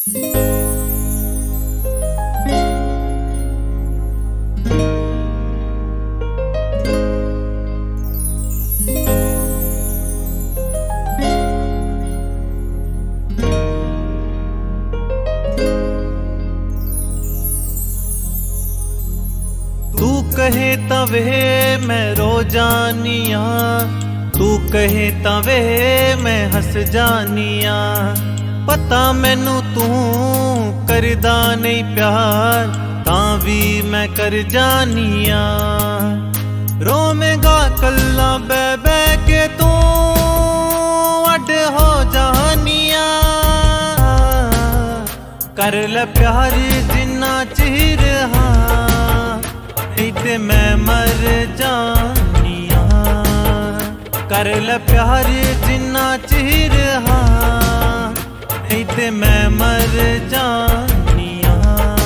तू कहे तवे मैं रो जानिया, तू कहे तवे मैं हस जानिया। पता मैनू तू करदा नहीं प्यार, तां भी मैं कर जानिया। रोवेगा कल्ला बह बह के तू अड हो जानिया। कर ले प्यार जिन्ना चिर नहीं ते मैं मर जानिया। कर ले प्यार जिन्ना चिर नहीं ते मैं मर जानिया।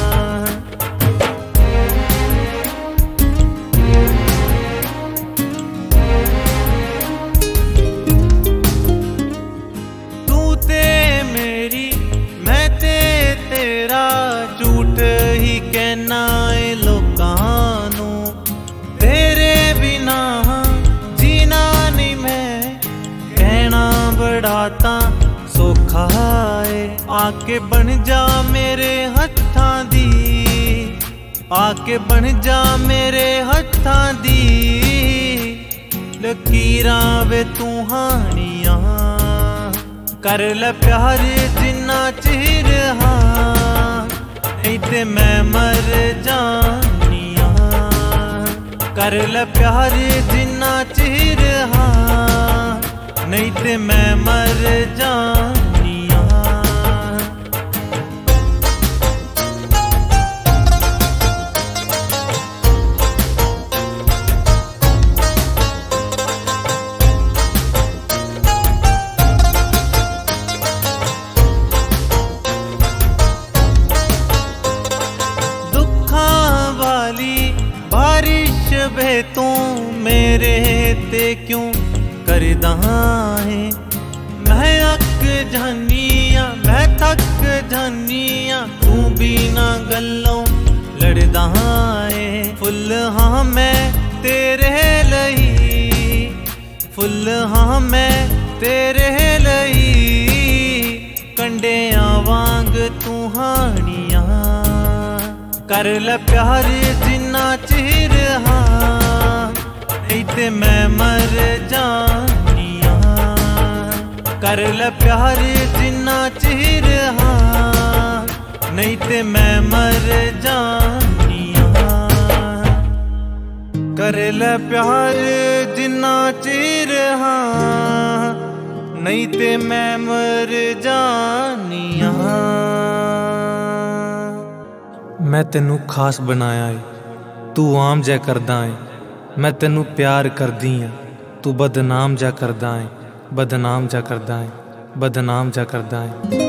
तू ते मेरी मैं ते तेरा, झूठ ही कहना है लोकां नू। तेरे बिना जीना नहीं मैं, कहना बड़ा तां सौखा है। आके बन जा मेरे हत्थां दी, आके बन जा मेरे हत्थां दी। लकीरां वे तू हानियां, कर ले प्यार जिन्ना चिर नहीं ते मैं मर जानिया। कर ले प्यार जिन्ना चिर नहीं ते मैं मर जानिया। बारिश बे तू मेरे ते क्यों करदा है। मैं अक जानिया मैं थक जानिया, तू बिना गल्लों लड़दा है। फुल हाँ मैं तेरे लई, फुल हाँ मैं तेरे लई। कंडियां वांग तू हानिया, कर ले प्यार जिन्ना चिर नहीं ते मैं मर जानिया। कर ले प्यार जिन्ना चिर नहीं ते मैं मर जानिया। कर ले प्यार जिन्ना चिर नहीं ते मैं मर जानिया। मैं तेनू खास बनाया है, तू आम जै करदा है। मैं तेनू प्यार करदी हाँ, तू बदनाम जा करदा है। बदनाम जा करदा है, बदनाम जा करदा है।